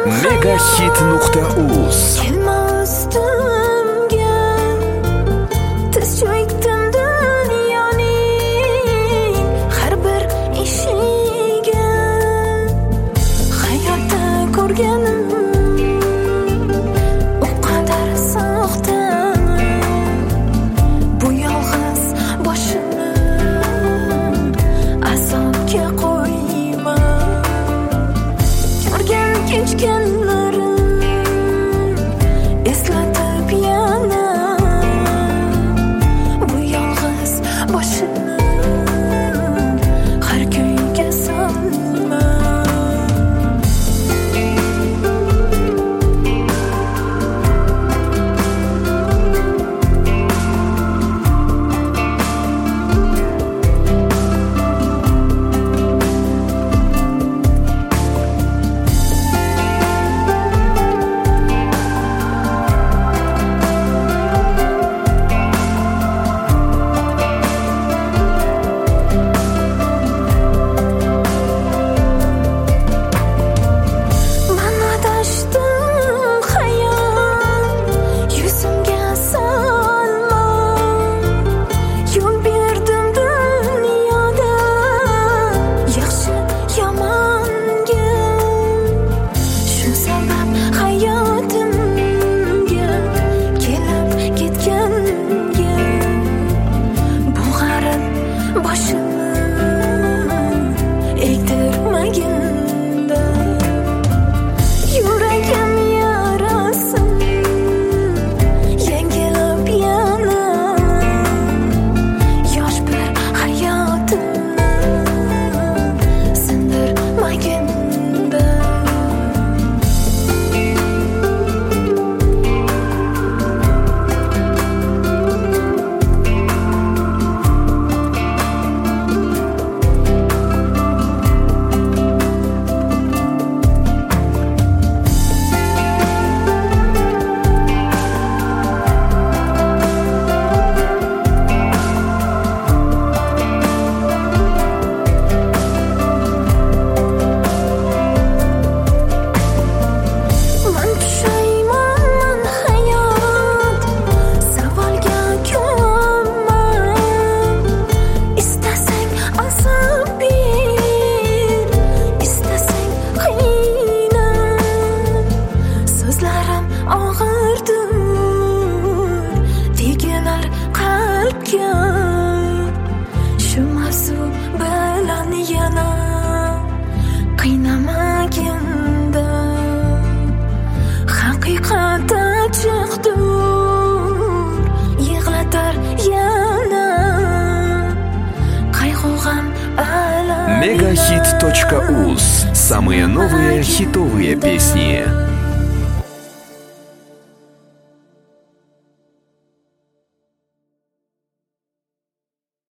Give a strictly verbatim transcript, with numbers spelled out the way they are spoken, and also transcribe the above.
Megahit nuqta uz. Kelma ustimga, tiz cho'kdim dunyoning har bir eshigiga. Hayotda ko'rganim u qadar soxta, bu yolg'iz boshimni azobga qo'yma. Ko'rgan kechganlarim eslatib yana bu yolg'iz boshimni har kuyga solma. Shu mavzu bilan yana qiynamaginda haqiqat achchiqdir, yig'latar yana qayg'u g'am alam. Megahit точка уз. Самые новые хитовые песни.